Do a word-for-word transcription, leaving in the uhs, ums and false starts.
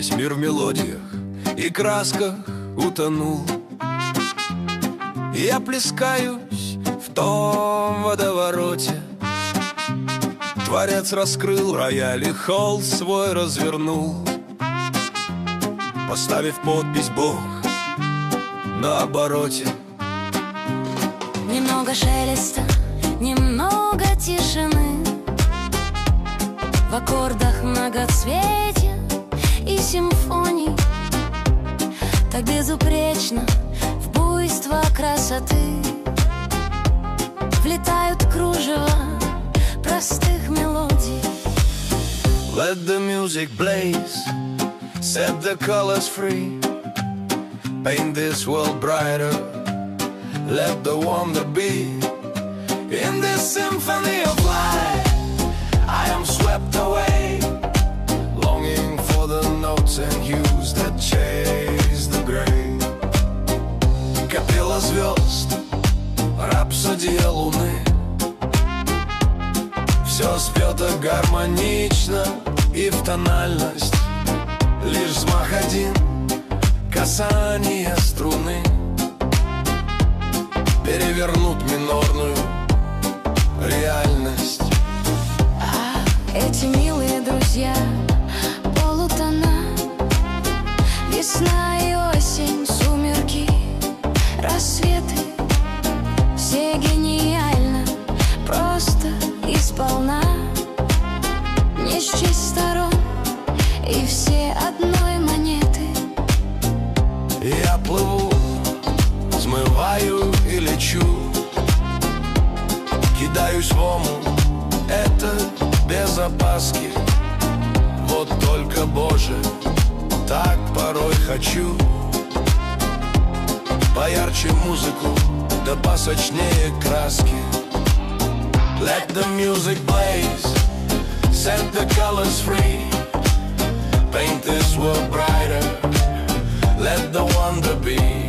Весь мир в мелодиях и красках утонул. Я плескаюсь в том водовороте. Творец раскрыл рояль и холст свой развернул, поставив подпись «Бог» на обороте. Немного шелеста, немного тишины, в аккордах многоцветия и симфоний. Так безупречно в буйство красоты влетают кружева простых мелодий. Let the music blaze, set the colors free, paint this world brighter, let the wonder be. In this symphony of light, I am swept away, longing for the notes and hues that chase the gray. Капелла звезд, рапсодия луны, все спето гармонично и в тональность. Лишь взмах один, касание струны перевернут минорную реальность. А эти милые друзья, полутона, весна и осень, сумерки, рассветы, все гениально, просто и сполна, не счесть сторон, и все одной монеты. Я плыву, взмываю и лечу, кидаюсь в омут, это без опаски. Вот только, Боже, так порой хочу. Поярче музыку, да посочнее краски. Let the music blaze, set the colors free, paint this world brighter, let the wonder be.